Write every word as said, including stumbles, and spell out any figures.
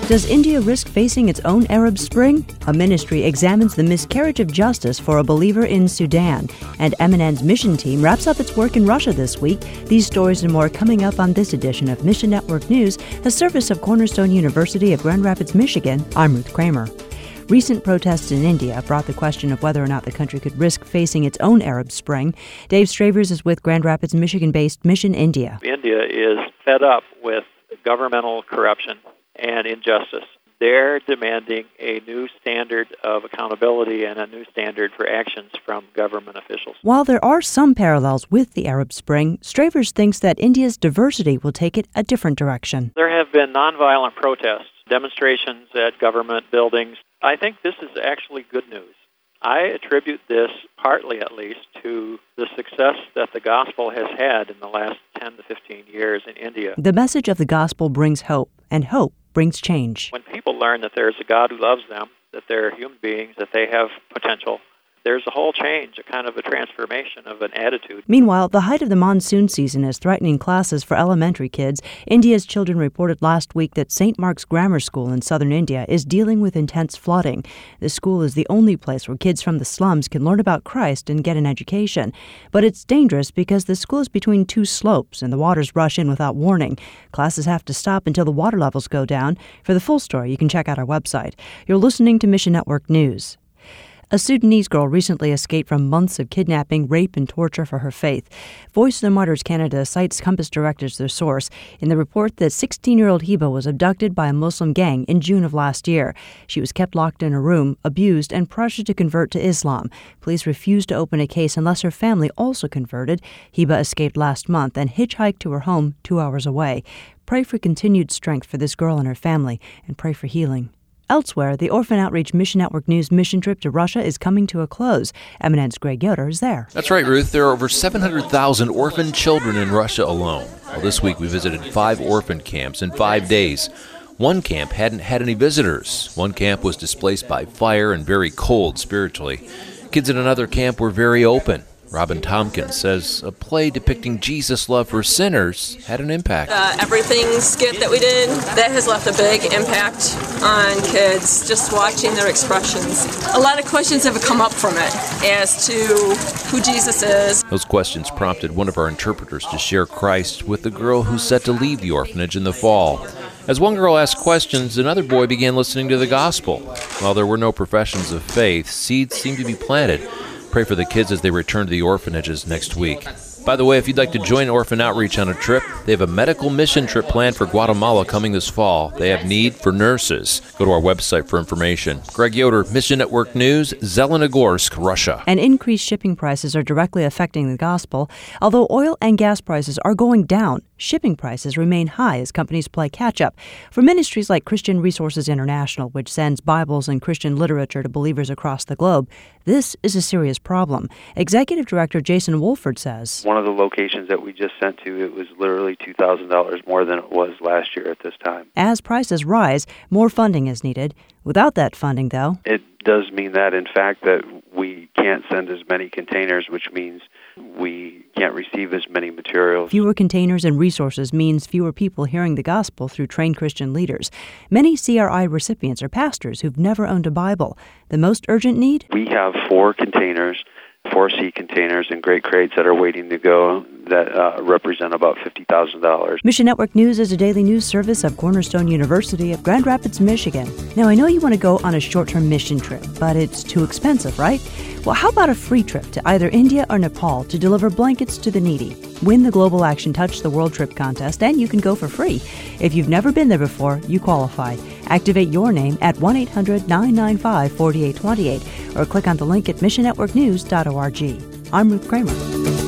Does India risk facing its own Arab Spring? A ministry examines the miscarriage of justice for a believer in Sudan. And M N N's mission team wraps up its work in Russia this week. These stories and more coming up on this edition of Mission Network News, a service of Cornerstone University of Grand Rapids, Michigan. I'm Ruth Kramer. Recent protests in India brought the question of whether or not the country could risk facing its own Arab Spring. Dave Stravers is with Grand Rapids, Michigan-based Mission India. India is fed up with governmental corruption and injustice. They're demanding a new standard of accountability and a new standard for actions from government officials. While there are some parallels with the Arab Spring, Stravers thinks that India's diversity will take it a different direction. There have been nonviolent protests, demonstrations at government buildings. I think this is actually good news. I attribute this, partly at least, to the success that the gospel has had in the last ten to fifteen years in India. The message of the gospel brings hope, and hope brings change. When people learn that there's a God who loves them, that they're human beings, that they have potential, there's a whole change, a kind of a transformation of an attitude. Meanwhile, the height of the monsoon season is threatening classes for elementary kids. India's Children reported last week that Saint Mark's Grammar School in southern India is dealing with intense flooding. The school is the only place where kids from the slums can learn about Christ and get an education. But it's dangerous because the school is between two slopes and the waters rush in without warning. Classes have to stop until the water levels go down. For the full story, you can check out our website. You're listening to Mission Network News. A Sudanese girl recently escaped from months of kidnapping, rape, and torture for her faith. Voice of the Martyrs Canada cites Compass Direct as their source in the report that sixteen-year-old Hiba was abducted by a Muslim gang in June of last year. She was kept locked in a room, abused, and pressured to convert to Islam. Police refused to open a case unless her family also converted. Hiba escaped last month and hitchhiked to her home two hours away. Pray for continued strength for this girl and her family, and pray for healing. Elsewhere, the Orphan Outreach Mission Network News mission trip to Russia is coming to a close. M N N's Greg Yoder is there. That's right, Ruth. There are over seven hundred thousand orphan children in Russia alone. Well, this week we visited five orphan camps in five days. One camp hadn't had any visitors. One camp was displaced by fire and very cold spiritually. Kids in another camp were very open. Robin Tompkins says a play depicting Jesus' love for sinners had an impact. Uh, everything skit that we did, that has left a big impact on kids, just watching their expressions. A lot of questions have come up from it as to who Jesus is. Those questions prompted one of our interpreters to share Christ with the girl who's set to leave the orphanage in the fall. As one girl asked questions, another boy began listening to the gospel. While there were no professions of faith, seeds seemed to be planted. Pray for the kids as they return to the orphanages next week. By the way, if you'd like to join Orphan Outreach on a trip, they have a medical mission trip planned for Guatemala coming this fall. They have need for nurses. Go to our website for information. Greg Yoder, Mission Network News, Zelenogorsk, Russia. And increased shipping prices are directly affecting the gospel. Although oil and gas prices are going down, shipping prices remain high as companies play catch-up. For ministries like Christian Resources International, which sends Bibles and Christian literature to believers across the globe, this is a serious problem. Executive Director Jason Wolford says, One of the locations that we just sent to, it was literally two thousand dollars more than it was last year at this time. As prices rise, more funding is needed. Without that funding, though, it does mean that, in fact, that we can't send as many containers, which means we can't receive as many materials. Fewer containers and resources means fewer people hearing the gospel through trained Christian leaders. Many C R I recipients are pastors who've never owned a Bible. The most urgent need? We have four containers, four sea containers and great crates that are waiting to go that uh, represent about fifty thousand dollars. Mission Network News is a daily news service of Cornerstone University of Grand Rapids, Michigan. Now, I know you want to go on a short-term mission trip, but it's too expensive, right? Well, how about a free trip to either India or Nepal to deliver blankets to the needy? Win the Global Action Touch the World Trip contest, and you can go for free. If you've never been there before, you qualify. Activate your name at one eight hundred nine nine five four eight two eight or click on the link at mission network news dot org. I'm Ruth Kramer.